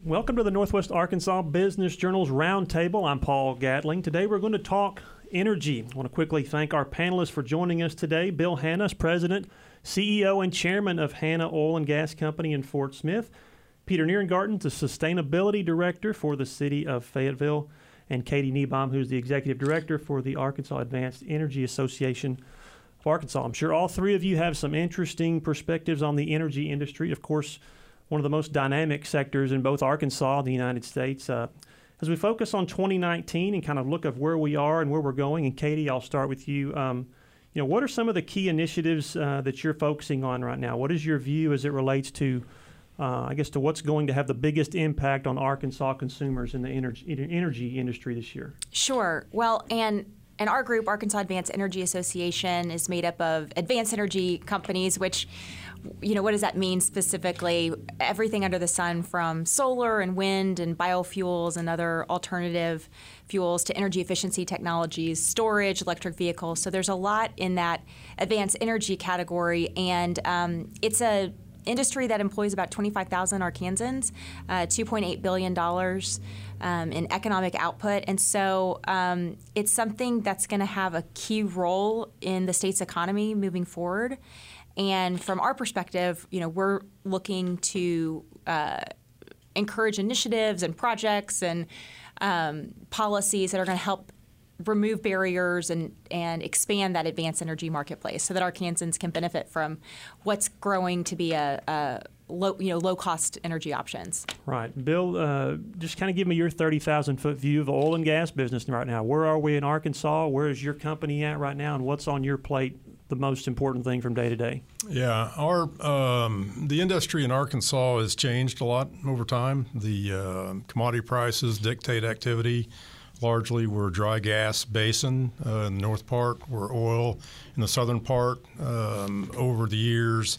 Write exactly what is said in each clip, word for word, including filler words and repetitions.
Welcome to the Northwest Arkansas Business Journal's Roundtable. I'm Paul Gatling. Today we're going to talk energy. I want to quickly thank our panelists for joining us today. Bill Hanna, President, C E O, and Chairman of Hanna Oil and Gas Company in Fort Smith. Peter Nierengarten, the Sustainability Director for the City of Fayetteville. And Katie Niebaum, who's the Executive Director for the Arkansas Advanced Energy Association of Arkansas. I'm sure all three of you have some interesting perspectives on the energy industry. Of course, one of the most dynamic sectors in both Arkansas and the United States. Uh, as we focus on twenty nineteen and kind of look at where we are and where we're going, and Katie, I'll start with you. Um, you know, what are some of the key initiatives uh, that you're focusing on right now? What is your view as it relates to, uh, I guess, to what's going to have the biggest impact on Arkansas consumers in the energy, energy industry this year? Sure. Well, and And our group, Arkansas Advanced Energy Association, is made up of advanced energy companies, which, you know, what does that mean specifically? Everything under the sun, from solar and wind and biofuels and other alternative fuels to energy efficiency technologies, storage, electric vehicles. So there's a lot in that advanced energy category, and um, it's a industry that employs about twenty-five thousand Arkansans, uh, two point eight billion dollars um, in economic output. And so um, it's something that's going to have a key role in the state's economy moving forward. And from our perspective, you know, we're looking to uh, encourage initiatives and projects and um, policies that are going to help remove barriers and, and expand that advanced energy marketplace so that Arkansans can benefit from what's growing to be a, a low, you know, low-cost energy options. Right. Bill, uh, just kind of give me your thirty thousand foot view of the oil and gas business right now. Where are we in Arkansas? Where is your company at right now? And what's on your plate, the most important thing from day to day? Yeah, our um, the industry in Arkansas has changed a lot over time. The uh, commodity prices dictate activity. Largely, we're a dry gas basin uh, in the north part. We're oil in the southern part. Um, over the years,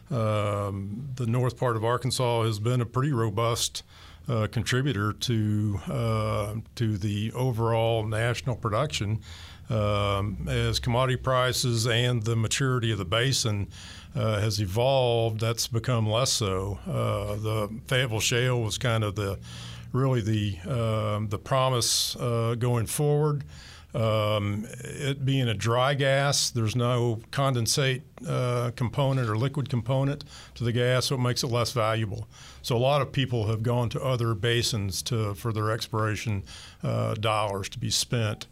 um, the north part of Arkansas has been a pretty robust uh, contributor to uh, to the overall national production. Um, as commodity prices and the maturity of the basin uh, has evolved, that's become less so. Uh, the Fayetteville Shale was kind of the really the uh, the promise uh, going forward. Um, it being a dry gas, there's no condensate uh, component or liquid component to the gas, so it makes it less valuable. So a lot of people have gone to other basins to for their exploration uh, dollars to be spent.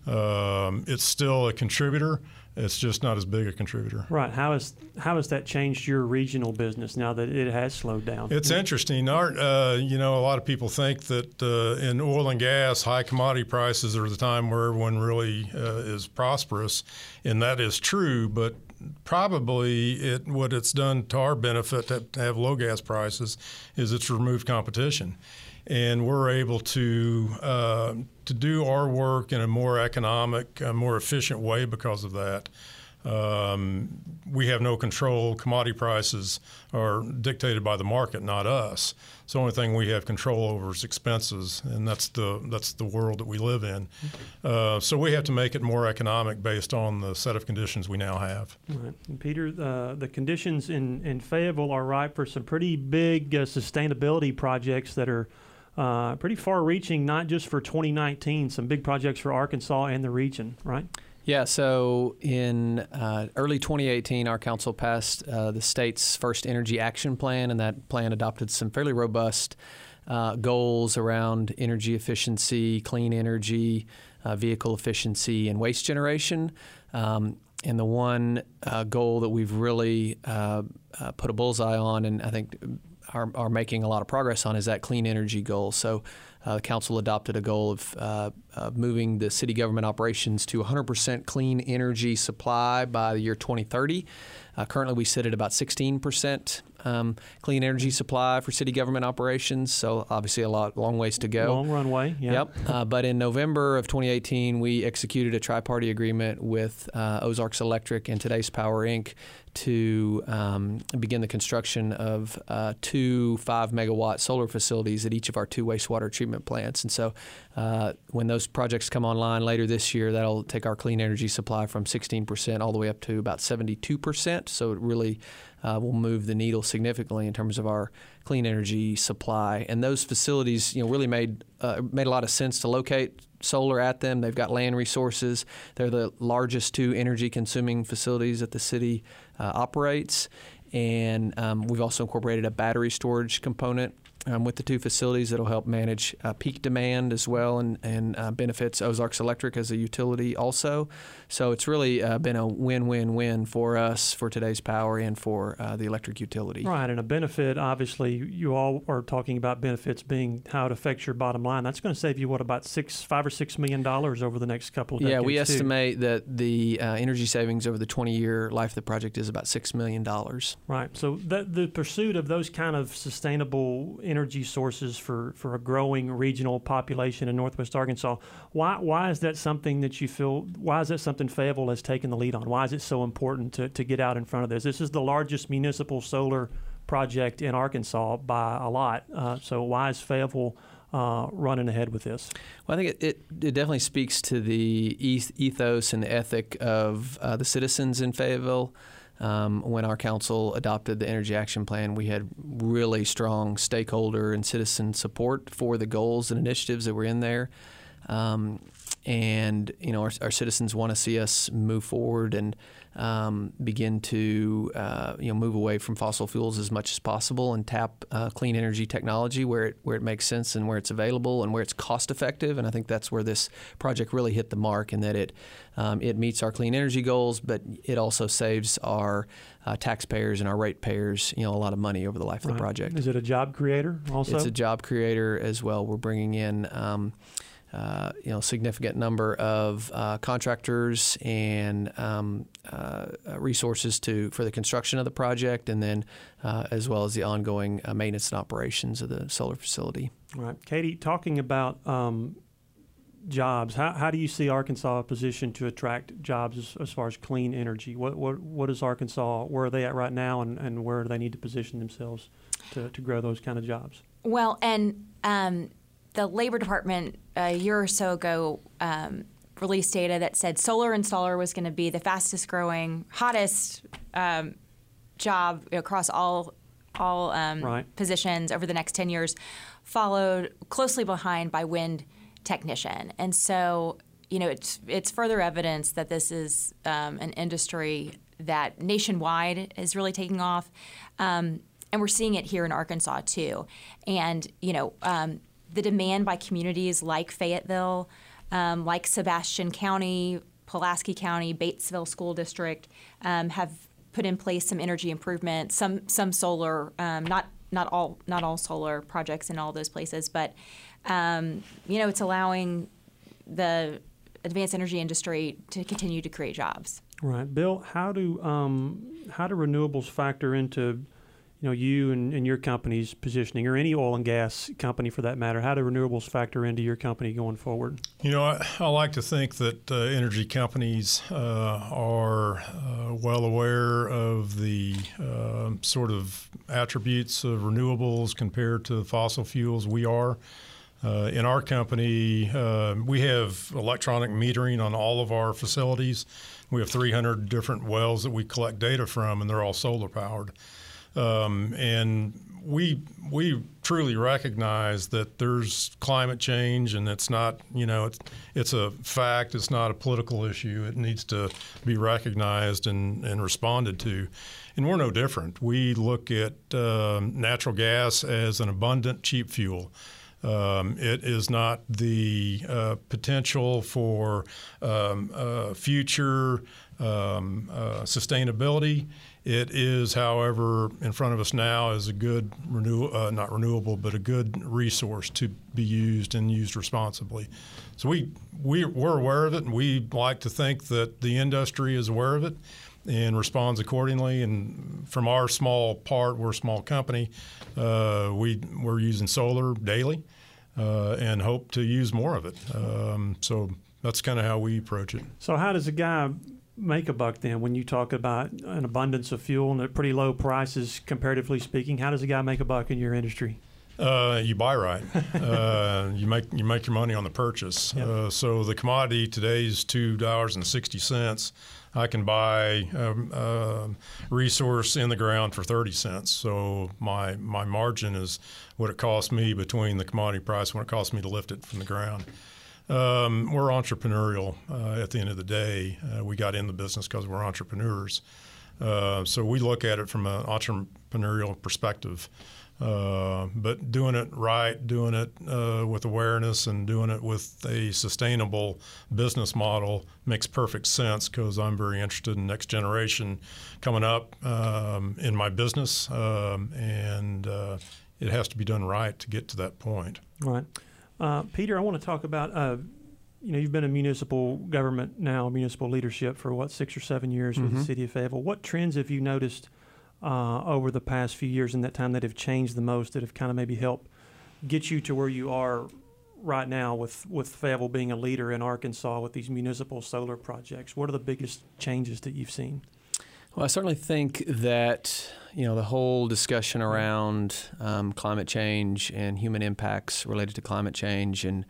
Um, it's still a contributor. It's just not as big a contributor. Right. How has how has that changed your regional business now that it has slowed down? It's interesting. Art, uh, you know, a lot of people think that uh, in oil and gas, high commodity prices are the time where everyone really uh, is prosperous, and that is true. But probably it, what it's done to our benefit to, to have low gas prices is it's removed competition. And we're able to uh, to do our work in a more economic, a more efficient way because of that. Um, we have no control. Commodity prices are dictated by the market, not us. So the only thing we have control over is expenses, and that's the that's the world that we live in. Uh, so we have to make it more economic based on the set of conditions we now have. Right. And Peter, uh, the conditions in, in Fayetteville are ripe for some pretty big uh, sustainability projects that are Uh, pretty far-reaching, not just for twenty nineteen, some big projects for Arkansas and the region, right? Yeah, so in uh, early twenty eighteen, our council passed uh, the state's first energy action plan, and that plan adopted some fairly robust uh, goals around energy efficiency, clean energy, uh, vehicle efficiency, and waste generation. Um, and the one uh, goal that we've really uh, uh, put a bullseye on, and I think Are, are making a lot of progress on, is that clean energy goal. So uh, the council adopted a goal of, uh, of moving the city government operations to one hundred percent clean energy supply by the year twenty thirty. Uh, currently, we sit at about sixteen percent um, clean energy supply for city government operations, so obviously a lot, long ways to go. Long runway, yeah. Yep. Uh, but in November of twenty eighteen, we executed a tri-party agreement with uh, Ozarks Electric and Today's Power, Incorporated to um, begin the construction of uh, two five megawatt solar facilities at each of our two wastewater treatment treatment plants. And so uh, when those projects come online later this year, that'll take our clean energy supply from sixteen percent all the way up to about seventy-two percent. So it really uh, will move the needle significantly in terms of our clean energy supply. And those facilities, you know, really made uh, made a lot of sense to locate solar at them. They've got land resources. They're the largest two energy-consuming facilities that the city uh, operates. And um, we've also incorporated a battery storage component um, with the two facilities that'll help manage uh, peak demand as well, and, and uh, benefits Ozarks Electric as a utility also. So it's really uh, been a win-win-win for us for today's power and for uh, the electric utility. Right, and a benefit, obviously, you all are talking about benefits being how it affects your bottom line. That's going to save you, what, about six, five or six million dollars over the next couple of decades? Yeah, we too. estimate that the uh, energy savings over the twenty-year life of the project is about six million dollars. Right. So that, the pursuit of those kind of sustainable energy sources for, for a growing regional population in Northwest Arkansas, why why is that something that you feel, why is that something Fayetteville has taken the lead on? Why is it so important to, to get out in front of this? This is the largest municipal solar project in Arkansas by a lot. Uh, so why is Fayetteville uh, running ahead with this? Well, I think it, it, it definitely speaks to the ethos and the ethic of uh, the citizens in Fayetteville. Um, when our council adopted the Energy Action Plan, we had really strong stakeholder and citizen support for the goals and initiatives that were in there. Um, and, you know, our, our citizens want to see us move forward and um, begin to, uh, you know, move away from fossil fuels as much as possible and tap uh, clean energy technology where it, where it makes sense and where it's available and where it's cost effective. And I think that's where this project really hit the mark, in that it um, it meets our clean energy goals, but it also saves our uh, taxpayers and our ratepayers, you know, a lot of money over the life Right. of the project. Is it a job creator also? It's a job creator as well. We're bringing in um, Uh, you know, significant number of uh, contractors and um, uh, resources to for the construction of the project, and then uh, as well as the ongoing uh, maintenance and operations of the solar facility. Right. Katie, talking about um, jobs, how, how do you see Arkansas positioned to attract jobs as, as far as clean energy? What what what is Arkansas, where are they at right now, and, and where do they need to position themselves to, to grow those kind of jobs? Well, and um, the Labor Department a year or so ago um, released data that said solar installer was going to be the fastest growing, hottest um, job across all all um, right. positions over the next ten years, followed closely behind by wind technician. And so, you know, it's it's further evidence that this is um, an industry that nationwide is really taking off. Um, and we're seeing it here in Arkansas too. And, you know, um, the demand by communities like Fayetteville, um, like Sebastian County, Pulaski County, Batesville School District um, have put in place some energy improvements, some some solar, um, not not all not all solar projects in all those places, but um, you know, it's allowing the advanced energy industry to continue to create jobs. Right, Bill. How do um, how do renewables factor into, you know, you and, and your company's positioning, or any oil and gas company for that matter? How do renewables factor into your company going forward? You know, I, I like to think that uh, energy companies uh, are uh, well aware of the uh, sort of attributes of renewables compared to fossil fuels. We are. Uh, in our company, uh, we have electronic metering on all of our facilities. We have three hundred different wells that we collect data from, and they're all solar powered. Um, and we we truly recognize that there's climate change, and it's not, you know, it's it's a fact. It's not a political issue. It needs to be recognized and, and responded to. And we're no different. We look at uh, natural gas as an abundant, cheap fuel. Um, it is not the uh, potential for um, uh, future um, uh, sustainability. It is, however, in front of us now as a good, renew- uh, not renewable, but a good resource to be used and used responsibly. So we, we, we're aware of it, and we like to think that the industry is aware of it and responds accordingly. And from our small part, we're a small company, uh, we, we're using solar daily uh, and hope to use more of it. Um, so that's kind of how we approach it. So how does a guy make a buck then when you talk about an abundance of fuel and at pretty low prices, comparatively speaking? How does a guy make a buck in your industry? Uh, you buy right. uh, you make you make your money on the purchase. Yep. Uh, so the commodity today is two dollars and sixty cents. I can buy um, uh, resource in the ground for thirty cents. So my my margin is what it costs me between the commodity price and what it costs me to lift it from the ground. Um, we're entrepreneurial uh, at the end of the day. Uh, we got in the business because we're entrepreneurs. Uh, so we look at it from an entrepreneurial perspective. Uh, but doing it right, doing it uh, with awareness, and doing it with a sustainable business model makes perfect sense, because I'm very interested in next generation coming up um, in my business, um, and uh, it has to be done right to get to that point. Right. Uh, Peter, I want to talk about, uh, you know, you've been in municipal government now, municipal leadership for, what, six or seven years with Mm-hmm. the city of Fayetteville. What trends have you noticed Uh, over the past few years in that time that have changed the most, that have kind of maybe helped get you to where you are right now with, with Fayetteville being a leader in Arkansas with these municipal solar projects? What are the biggest changes that you've seen? Well, I certainly think that, you know, the whole discussion around um, climate change and human impacts related to climate change, and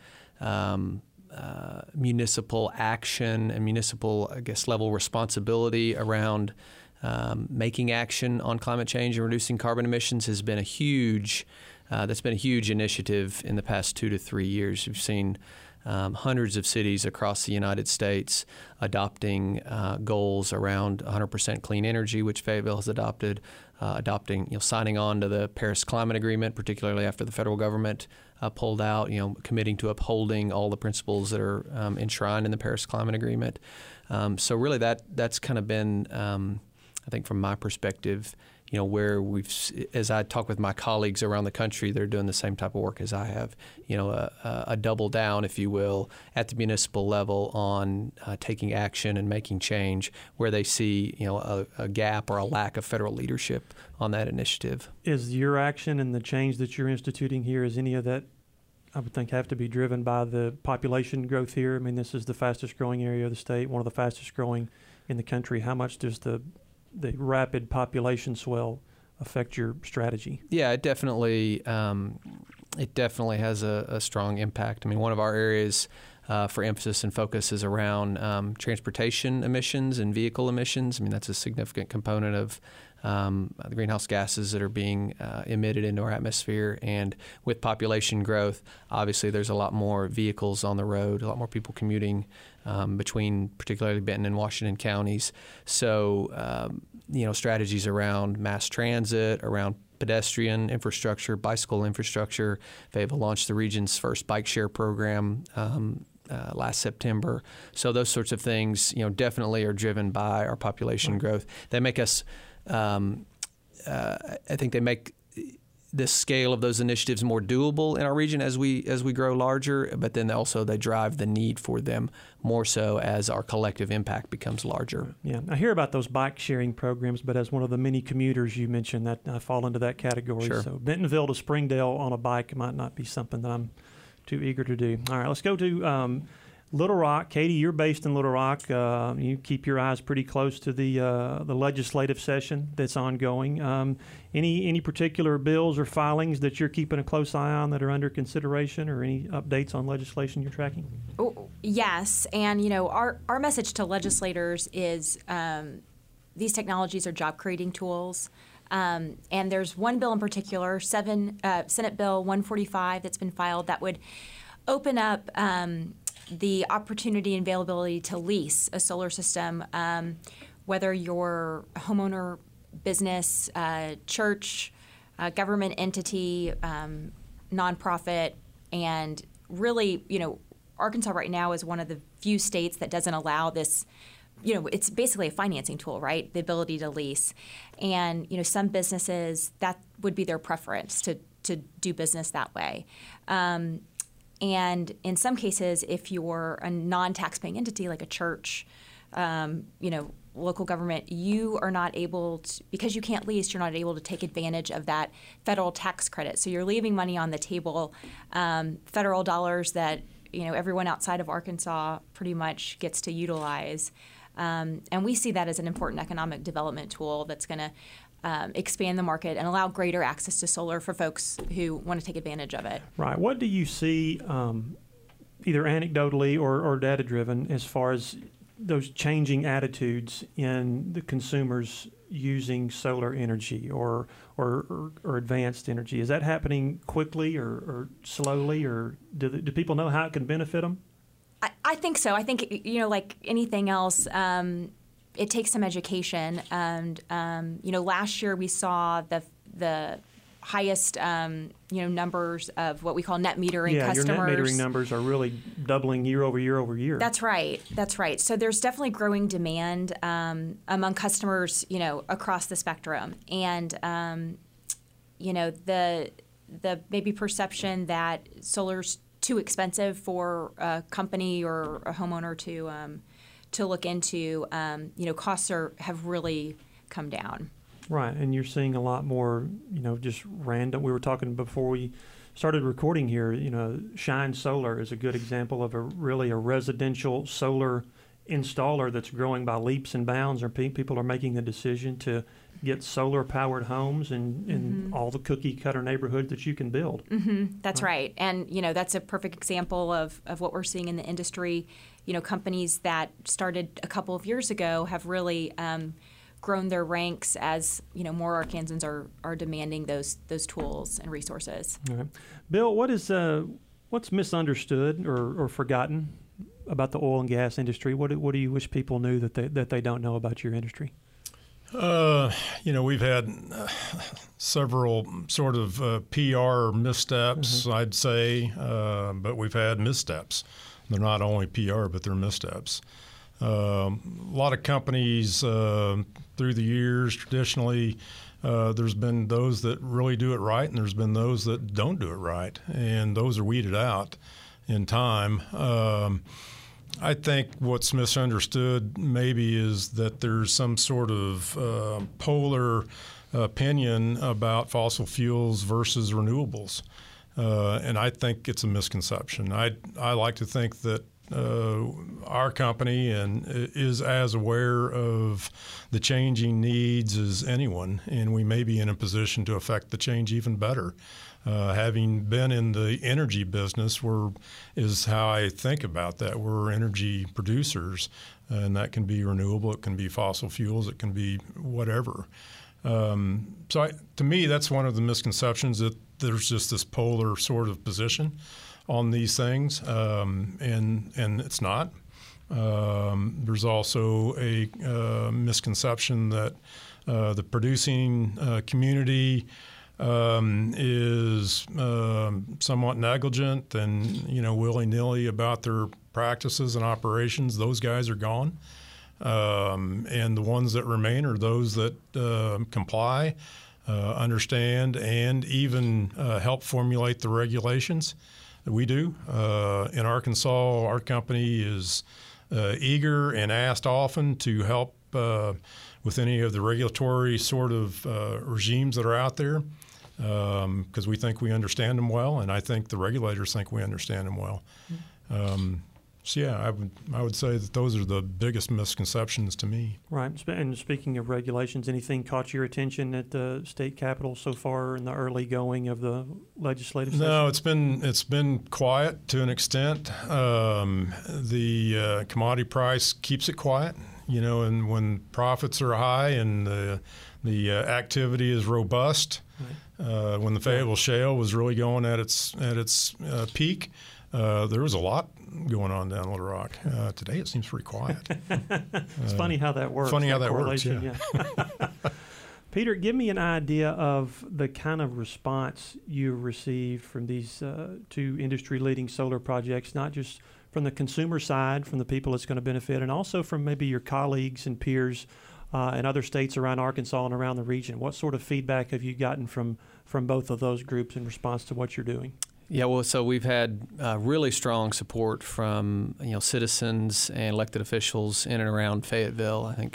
um, uh, municipal action and municipal, I guess, level responsibility around Um, making action on climate change and reducing carbon emissions has been a huge, uh, that's been a huge initiative in the past two to three years. We've seen um, hundreds of cities across the United States adopting uh, goals around one hundred percent clean energy, which Fayetteville has adopted, uh, adopting, you know, signing on to the Paris Climate Agreement, particularly after the federal government uh, pulled out, you know, committing to upholding all the principles that are um, enshrined in the Paris Climate Agreement. Um, so really that that's kind of been, um, I think from my perspective, you know, where we've, as I talk with my colleagues around the country, they're doing the same type of work as I have, you know, a, a double down, if you will, at the municipal level on uh, taking action and making change where they see, you know, a, a gap or a lack of federal leadership on that initiative. Is your action and the change that you're instituting here, is any of that, I would think, have to be driven by the population growth here? I mean, this is the fastest growing area of the state, one of the fastest growing in the country. How much does the the rapid population swell affect your strategy? Yeah, it definitely um, it definitely has a, a strong impact. I mean, one of our areas uh, for emphasis and focus is around um, transportation emissions and vehicle emissions. I mean, that's a significant component of um, the greenhouse gases that are being uh, emitted into our atmosphere. And with population growth, obviously there's a lot more vehicles on the road, a lot more people commuting um, between particularly Benton and Washington counties. So, um, you know, strategies around mass transit, around pedestrian infrastructure, bicycle infrastructure. Fayetteville launched the region's first bike share program um, uh, last September. So those sorts of things, you know, definitely are driven by our population growth. They make us, um, uh, I think they make the scale of those initiatives more doable in our region as we as we grow larger, but then also they drive the need for them more so as our collective impact becomes larger. Yeah, I hear about those bike sharing programs, but as one of the many commuters you mentioned, that I fall into that category. Sure. So Bentonville to Springdale on a bike might not be something that I'm too eager to do. All right, let's go to um, Little Rock. Katie, you're based in Little Rock. Uh, you keep your eyes pretty close to the uh, the legislative session that's ongoing. Um, any any particular bills or filings that you're keeping a close eye on that are under consideration, or any updates on legislation you're tracking? Oh, yes, and you know our our message to legislators is um, these technologies are job creating tools. Um, and there's one bill in particular, seven uh, Senate Bill one forty-five, that's been filed that would open up um, the opportunity and availability to lease a solar system, um, whether you're a homeowner, business, uh, church, uh, government entity, um, nonprofit, and really, you know, Arkansas right now is one of the few states that doesn't allow this. You know, it's basically a financing tool, right? The ability to lease. And, you know, some businesses, that would be their preference to, to do business that way. Um, and in some cases, if you're a non-taxpaying entity like a church, um, you know, local government, you are not able to, because you can't lease, you're not able to take advantage of that federal tax credit. So you're leaving money on the table, um, federal dollars that, you know, everyone outside of Arkansas pretty much gets to utilize. Um, and we see that as an important economic development tool that's going to um, expand the market and allow greater access to solar for folks who want to take advantage of it. Right. What do you see, um, either anecdotally or, or data-driven, as far as those changing attitudes in the consumers using solar energy or or, or, or advanced energy? Is that happening quickly or, or slowly, or do, the, do people know how it can benefit them? I, I think so. I think, you know, like anything else, um, it takes some education. And, um, you know, last year we saw the the highest, um, you know, numbers of what we call net metering yeah, customers. Yeah, your net metering numbers are really doubling year over year over year. That's right. That's right. So there's definitely growing demand um, among customers, you know, across the spectrum. And, um, you know, the the maybe perception that solar's too expensive for a company or a homeowner to um, to look into, um, you know, costs are have really come down. Right, and you're seeing a lot more, you know, just random. We were talking before we started recording here, you know, Shine Solar is a good example of a really a residential solar installer that's growing by leaps and bounds, or pe- people are making the decision to get solar-powered homes in, in mm-hmm. all the cookie-cutter neighborhoods that you can build. Mm-hmm. That's right. right. And, you know, that's a perfect example of, of what we're seeing in the industry. You know, companies that started a couple of years ago have really um, grown their ranks as, you know, more Arkansans are, are demanding those those tools and resources. All right. Bill, what is uh, what's misunderstood or, or forgotten about the oil and gas industry? What do, what do you wish people knew that they, that they don't know about your industry? Uh, you know, we've had uh, several sort of uh, P R missteps, mm-hmm. I'd say, uh, but we've had missteps. They're not only P R, but they're missteps. Um, a lot of companies uh, through the years, traditionally, uh, there's been those that really do it right, and there's been those that don't do it right, and those are weeded out in time. Um, I think what's misunderstood maybe is that there's some sort of uh, polar opinion about fossil fuels versus renewables, uh, and I think it's a misconception. I I like to think that uh, our company and is as aware of the changing needs as anyone, and we may be in a position to affect the change even better. Uh, having been in the energy business, we're, is how I think about that. We're energy producers, and that can be renewable, it can be fossil fuels, it can be whatever. Um, so I, to me, that's one of the misconceptions, that there's just this polar sort of position on these things, um, and and it's not. Um, there's also a uh, misconception that uh, the producing uh, community Um, is um, somewhat negligent and, you know, willy-nilly about their practices and operations. Those guys are gone. Um, and the ones that remain are those that uh, comply, uh, understand, and even uh, help formulate the regulations that we do. Uh, in Arkansas, our company is uh, eager and asked often to help uh, with any of the regulatory sort of uh, regimes that are out there, because um, we think we understand them well, and I think the regulators think we understand them well. Um, so yeah, I would I would say that those are the biggest misconceptions to me. Right. And speaking of regulations, anything caught your attention at the state capitol so far in the early going of the legislative session? No, it's been it's been quiet to an extent. Um, the uh, commodity price keeps it quiet, you know, and when profits are high and the the uh, activity is robust. Right. Uh, when the Fayetteville Shale was really going at its at its uh, peak, uh, there was a lot going on down Little Rock. Uh, today it seems pretty quiet. It's uh, funny how that works. Funny how that, that works, yeah. yeah. Peter, give me an idea of the kind of response you received from these uh, two industry-leading solar projects, not just from the consumer side, from the people it's going to benefit, and also from maybe your colleagues and peers Uh, in other states around Arkansas and around the region. What sort of feedback have you gotten from, from both of those groups in response to what you're doing? Yeah, well, so we've had uh, really strong support from, you know, citizens and elected officials in and around Fayetteville. I think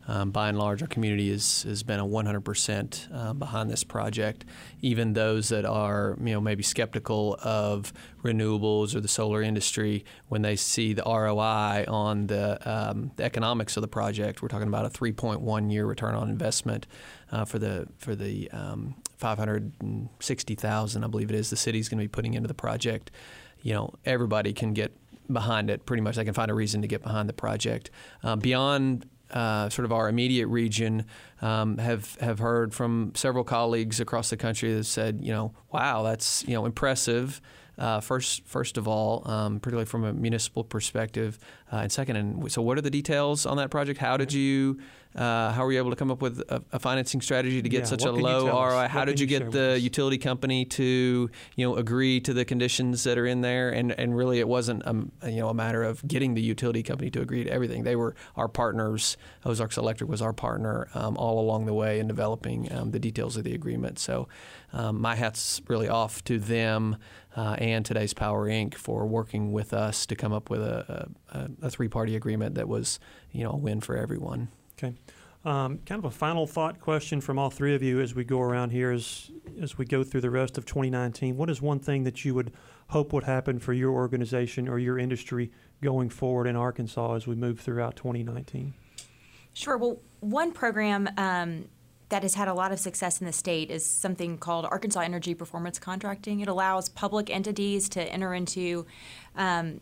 um, by and large, our community is, has been a one hundred percent uh, behind this project. Even those that are, you know, maybe skeptical of renewables or the solar industry, when they see the R O I on the, um, the economics of the project, we're talking about a three point one year return on investment uh, for the for the um, five hundred sixty thousand, I believe it is, the city's going to be putting into the project. You know, everybody can get behind it. Pretty much, they can find a reason to get behind the project. Uh, beyond uh, sort of our immediate region, um, have have heard from several colleagues across the country that said, you know, wow, that's you know impressive. Uh, first, first of all, um, particularly from a municipal perspective, uh, and second, and so what are the details on that project? How did you, uh, how were you able to come up with a, a financing strategy to get yeah, such a what can you low tell R O I? us? How What did can you you get share with the us? utility company to, you know, agree to the conditions that are in there? And and really, it wasn't um, you know a matter of getting the utility company to agree to everything. They were our partners. Ozarks Electric was our partner um, all along the way in developing um, the details of the agreement. So um, my hat's really off to them. Uh, and Today's Power Incorporated for working with us to come up with a, a, a three-party agreement that was, you know, a win for everyone. Okay. Um, kind of a final thought question from all three of you as we go around here as, as we go through the rest of twenty nineteen. What is one thing that you would hope would happen for your organization or your industry going forward in Arkansas as we move throughout twenty nineteen? Sure. Well, one program um, that has had a lot of success in the state is something called Arkansas Energy Performance Contracting. It allows public entities to enter into um,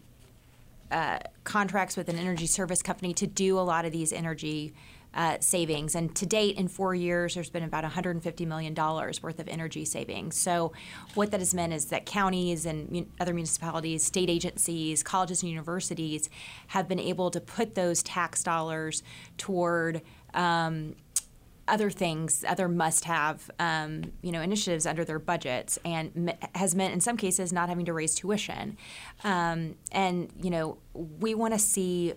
uh, contracts with an energy service company to do a lot of these energy uh, savings. And to date, in four years, there's been about one hundred fifty million dollars worth of energy savings. So what that has meant is that counties and mun- other municipalities, state agencies, colleges and universities have been able to put those tax dollars toward um, other things, other must-have, um, you know, initiatives under their budgets, and m- has meant in some cases not having to raise tuition. Um, and you know, we want to see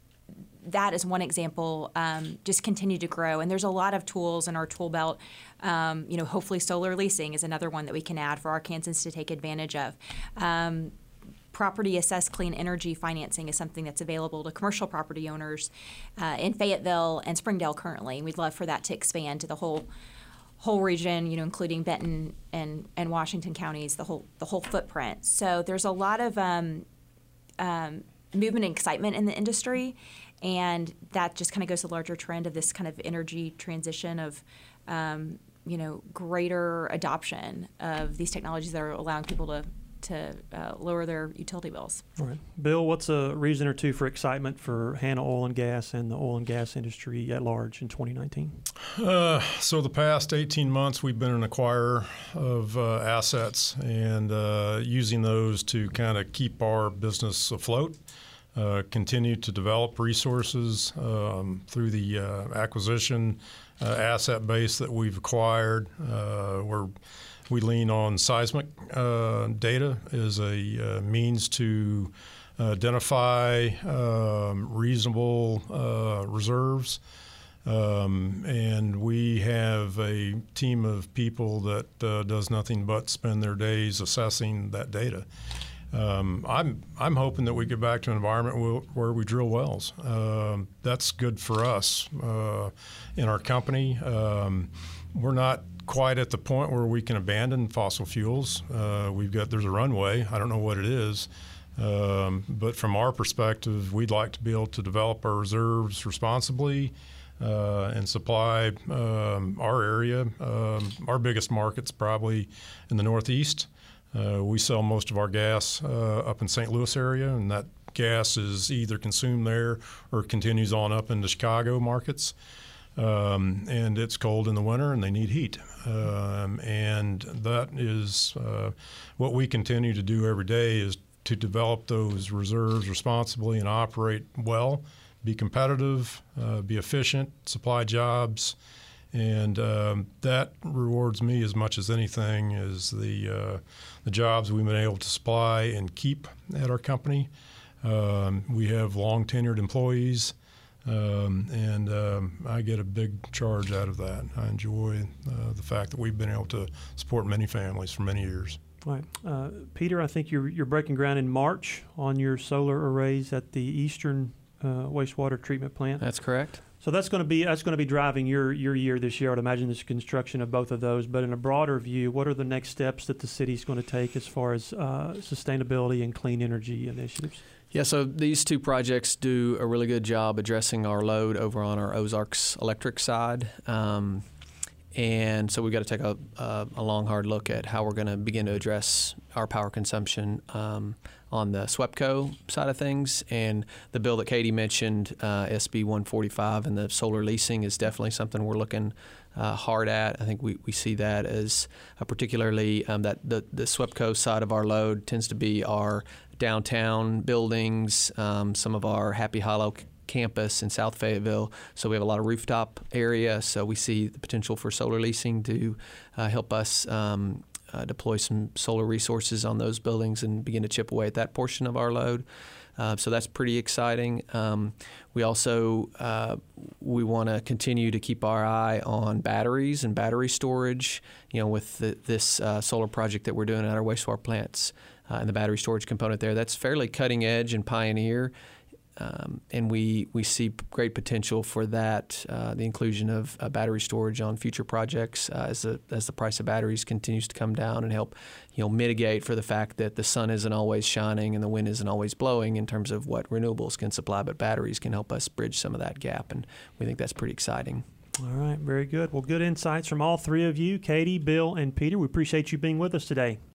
that as one example um, just continue to grow. And there's a lot of tools in our tool belt. Um, you know, hopefully solar leasing is another one that we can add for Arkansans to take advantage of. Um, Property assessed clean energy financing is something that's available to commercial property owners uh, in Fayetteville and Springdale currently. We'd love for that to expand to the whole whole region, you know, including Benton and, and Washington counties, the whole the whole footprint. So there's a lot of um, um, movement and excitement in the industry, and that just kind of goes to the larger trend of this kind of energy transition of um, you know greater adoption of these technologies that are allowing people to. to uh, lower their utility bills. All right. Bill, what's a reason or two for excitement for Hanna Oil and Gas and the oil and gas industry at large in twenty nineteen? Uh, so the past eighteen months, we've been an acquirer of uh, assets and uh, using those to kind of keep our business afloat, uh, continue to develop resources um, through the uh, acquisition uh, asset base that we've acquired. Uh, we're We lean on seismic uh, data as a uh, means to identify um, reasonable uh, reserves. Um, and we have a team of people that uh, does nothing but spend their days assessing that data. Um, I'm I'm hoping that we get back to an environment where, where we drill wells. Um, that's good for us uh, in our company. Um, we're not quite at the point where we can abandon fossil fuels. Uh, we've got there's a runway. I don't know what it is, um, but from our perspective, we'd like to be able to develop our reserves responsibly uh, and supply um, our area. Um, our biggest market's probably in the Northeast. Uh, we sell most of our gas uh, up in Saint Louis area, and that gas is either consumed there or continues on up into Chicago markets. Um, and it's cold in the winter, and they need heat. Um, and that is uh, what we continue to do every day is to develop those reserves responsibly and operate well, be competitive, uh, be efficient, supply jobs. And um, that rewards me as much as anything is the, uh, the jobs we've been able to supply and keep at our company. Um, we have long-tenured employees. Um, and um, I get a big charge out of that. I enjoy uh, the fact that we've been able to support many families for many years. All right. Uh, Peter, I think you're, you're breaking ground in March on your solar arrays at the Eastern uh, Wastewater Treatment Plant. That's correct. So that's going to be that's going to be driving your your year this year. I would imagine this construction of both of those. But in a broader view, what are the next steps that the city's going to take as far as uh, sustainability and clean energy initiatives? Yeah, so these two projects do a really good job addressing our load over on our Ozarks electric side. Um, and so we've got to take a, a, a long, hard look at how we're going to begin to address our power consumption um, on the SWEPCO side of things. And the bill that Katie mentioned, uh, S B one forty-five, and the solar leasing is definitely something we're looking uh, hard at. I think we, we see that as a particularly um, that the, the SWEPCO side of our load tends to be our downtown buildings, um, some of our Happy Hollow campus in South Fayetteville. So we have a lot of rooftop area. So we see the potential for solar leasing to uh, help us um, uh, deploy some solar resources on those buildings and begin to chip away at that portion of our load. Uh, so that's pretty exciting. Um, we also uh, we want to continue to keep our eye on batteries and battery storage. You know, with the, this uh, solar project that we're doing at our wastewater plants uh, and the battery storage component there, that's fairly cutting edge and pioneer. Um, and we, we see great potential for that, uh, the inclusion of uh, battery storage on future projects uh, as the as the price of batteries continues to come down and help, you know, mitigate for the fact that the sun isn't always shining and the wind isn't always blowing in terms of what renewables can supply, but batteries can help us bridge some of that gap, and we think that's pretty exciting. All right, very good. Well, good insights from all three of you, Katie, Bill, and Peter. We appreciate you being with us today.